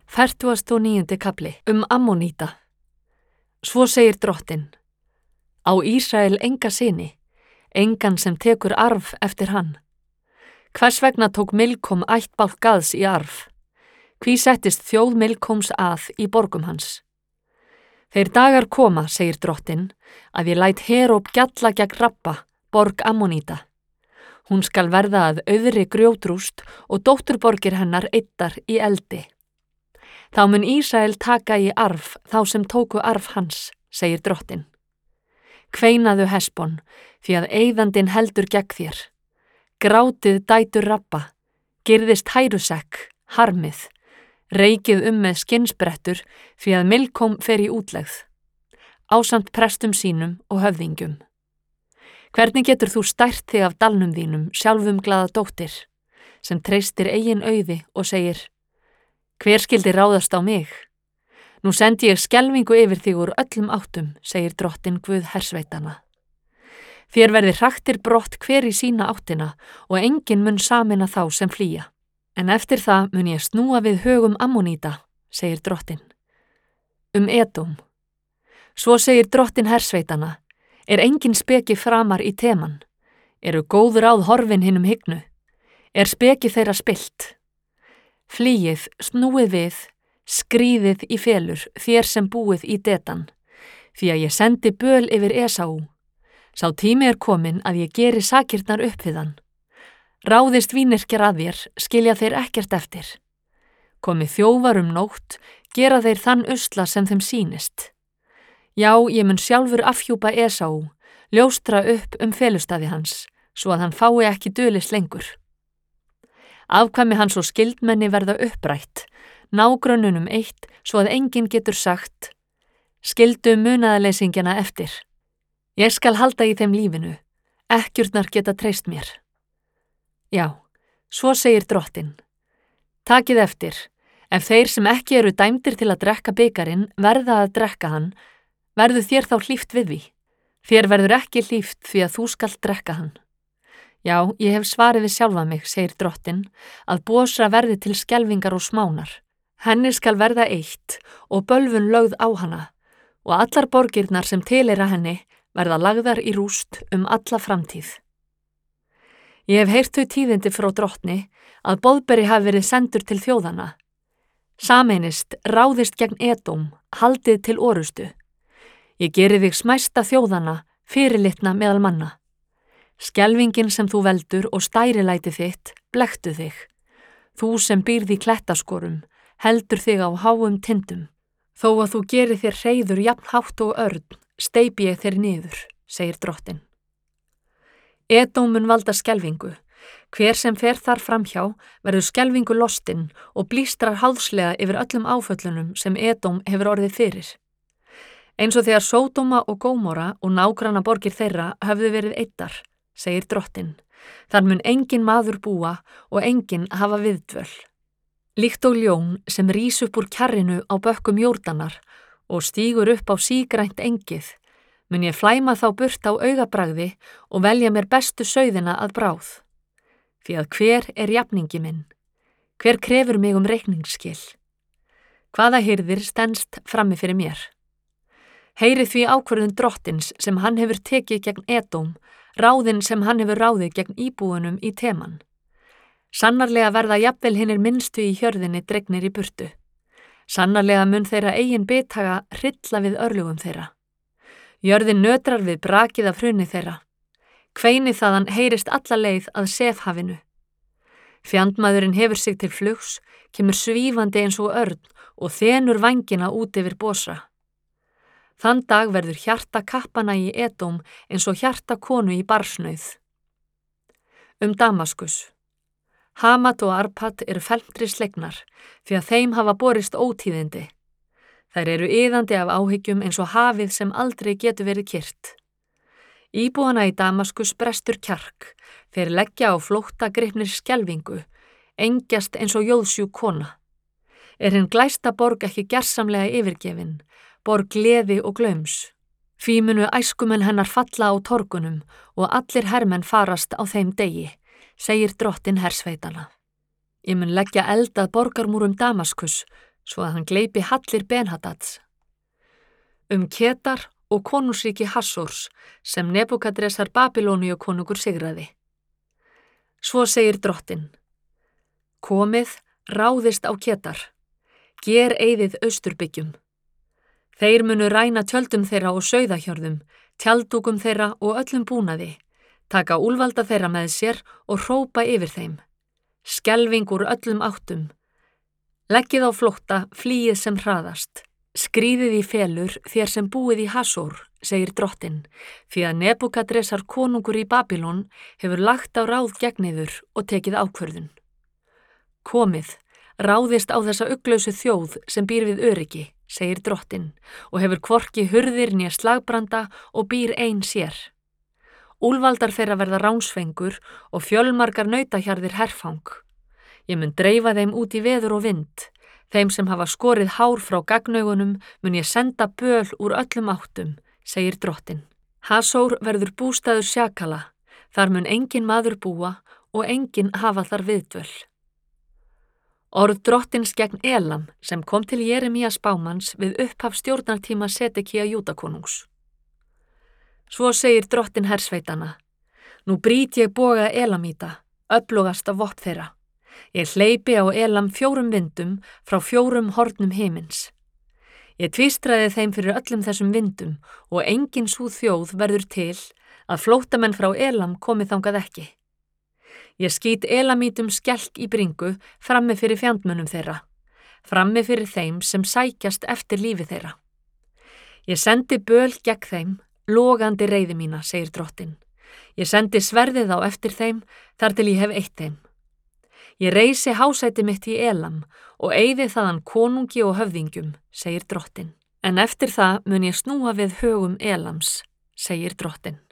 49. kafli Ammoníta. Svo segir Drottinn: Á Ísrael enga syni, engan sem tekur arf eftir hann. Hvers vegna tók Milkom ættbálk Gads í arf? Hví settist þjóð Milkoms að í borgum hans? Þeir dagar koma, segir Drottinn, að ég læt Heróp gjalla gegn Rabba, borg Ammoníta. Hún skal verða að auðri grjótrúst og dótturborgir hennar eyddar í eldi. Þá mun Ísrael taka í arf þá sem tóku arf hans, segir Drottinn. Kveinaðu Hesbon, því að eyðandinn heldur gegn þér. Grátið dætur Rabba, girðist hærusekk, harmið, reikið með skinnsbrettur, því að Milkom fer í útlegð, ásamt prestum sínum og höfðingjum. Hvernig getur þú stært þig af dalnum þínum, sjálfum glaða dóttir, sem treystir eigin auði og segir: Hver skyldi ráðast á mig? Nú sendi ég skelfingu yfir þig úr öllum áttum, segir Drottinn Guð hersveitanna. Þér verði hraktir brott hver í sína áttina og enginn mun sameina þá sem flýja. En eftir það mun ég snúa við högum Ammoníta, segir Drottinn. Edóm. Svo segir Drottinn hersveitanna: engin speki framar í teman? Eru góð ráð horfin hinum hygnu? Speki þeirra spillt? Flýið, snúið við, skríðið í felur, þér sem búið í Dedan, því að ég sendi böl yfir Esaú. Sá tími kominn að ég geri sakirnar upp við hann. Ráðist vínyrkjar að þér, skilja þeir ekkert eftir. Komi þjófar nótt, gera þeir þann usla sem þeim sýnist. Já, ég mun sjálfur afhjúpa Esaú, ljóstra upp felustaði hans, svo að hann fái ekki dulist lengur. Afkvæmi hans og skyldmenni verða upprætt, nágrönnunum eitt, svo að enginn getur sagt: Skildu munaðarleysingjana eftir. Ég skal halda í þeim lífinu, ekkjurnar geta treyst mér. Já, svo segir Drottinn: Takið eftir, ef þeir sem ekki eru dæmdir til að drekka bikarinn verða að drekka hann, verður þér þá hlíft við því. Þér verður ekki hlíft því að þú skalt drekka hann. Já, ég hef svarið við sjálfa mig, segir Drottinn, að Bosra verði til skelfingar og smánar. Henni skal verða eitt og bölvun lögð á hana, og allar borgirnar sem tilheyra henni verða lagðar í rúst alla framtíð. Ég hef heyrt þau tíðindi frá Drottni að boðberi hafi verið sendur til þjóðana. Sameinist, ráðist gegn Edóm, haldið til orustu. Ég geri þig smæsta þjóðana, fyrirlitna meðal manna. Skelfingin sem þú veldur og stærilæti þitt blekktu þig. Þú sem býrð í klettaskorum, heldur þig á háum tindum. Þó að þú geri þér hreiður jafn hátt og örn, steypi ég þér niður, segir Drottinn. Edóm mun valda skelfingu. Hver sem fer þar framhjá verður skelfingu lostinn og blístrar háðslega yfir öllum áföllunum sem Edóm hefur orðið fyrir. Eins og þegar Sódóma og Gómora og nágranna borgir þeirra höfðu verið eyddar, segir Drottinn. Þar mun engin maður búa og engin hafa viðdvöl. Líkt og ljón sem rís upp úr kjarrinu á bökkum Jórdanar og stígur upp á sígrænt engið, mun ég flæma þá burt á augabragði og velja mér bestu sauðina að bráð. Því að hver jafningi minn? Hver krefur mig reikningsskil? Hvaða hirðir stenst frammi fyrir mér? Heyrið því ákvörðun Drottins sem hann hefur tekið gegn Edóm, ráðin sem hann hefur ráðið gegn íbúunum í Teman. Sannarlega verða jafnvel hinir minnstu í hjörðinni dregnir í burtu. Sannarlega mun þeirra eigin bithaga hrilla við örlugum þeirra. Jörðin nötrar við brakið af hruni þeirra. Kveini þaðan heyrist alla leið að Sefhafinu. Fjandmaðurinn hefur sig til flugs, kemur svífandi eins og örn og þenur vængina út yfir Bosra. Þann dag verður hjarta kappana í Edóm eins og hjarta konu í barsnauð. Damaskus. Hamat og Arpat eru felmtri slegnar, því að þeim hafa borist ótíðindi. Þær eru iðandi af áhyggjum eins og hafið sem aldrei getur verið kyrrt. Íbúana í Damaskus brestur kjark, þeir leggja á flótta gripnir skelfingu, engjast eins og jóðsjú kona. Hinn glæsta borg ekki gersamlega yfirgefin, borg gleði og glaums. Því munu æskumenn hennar falla á torgunum og allir hermenn farast á þeim degi, segir Drottinn hersveitanna. Ég mun leggja eld að borgarmúrum Damaskus, svo að hann gleypi hallir Ben-Hadads. Ketar og konungsríki Hassórs sem Nebúkadresar Babýloníu konungur sigraði. Svo segir drottinn: Komið, ráðist á Ketar, gereyðið austurbyggjum. Þeir munu ræna tjöldum þeirra og sauðahjörðum, tjaldúkum þeirra og öllum búnaði, taka úlfalda þeirra með sér og hrópa yfir þeim. Skelfing úr öllum áttum. Leggið á flótta, flýið sem hraðast. Skríðið í felur þér sem búið í Hassór, segir drottinn, því að Nebúkadresar konungur í Babýlon hefur lagt á ráð gegn yður og tekið ákvörðun. Komið, ráðist á þessa uglausu þjóð sem býr við öryggi, segir drottinn, og hefur hvorki hurðir né slagbranda og býr ein sér. Úlfaldar þeirra verða ránsfengur og fjölmargar nautahjarðir herfang. Ég mun dreifa þeim út í veður og vind. Þeim sem hafa skorið hár frá gagnaugunum mun ég senda böl úr öllum áttum, segir drottinn. Hassór verður bústaður sjakala, þar mun engin maður búa og engin hafa þar viðdvöl. Orð drottins gegn Elam sem kom til Jeremías spámanns við upphaf stjórnartíma Sedekía Júdakonungs. Svo segir drottinn hersveitana: Nú brýt ég boga Elamíta, öflugasta vopn þeirra. Ég hleypi á Elam 4 vindum frá 4 hornum himins. Ég tvístraði þeim fyrir öllum þessum vindum og engin sú þjóð verður til að flóttamenn frá Elam komi þangað ekki. Ég skýt Elamítum skelk í bringu frammi fyrir fjandmönnum þeirra, frammi fyrir þeim sem sækjast eftir lífi þeirra. Ég sendi böl gegn þeim, logandi reiði mína, segir drottinn. Ég sendi sverðið á eftir þeim þar til ég hef eytt þeim. Ég reisi hásæti mitt í Elam og eyði þaðan konungi og höfðingjum, segir drottinn. En eftir það mun ég snúa við högum Elams, segir drottinn.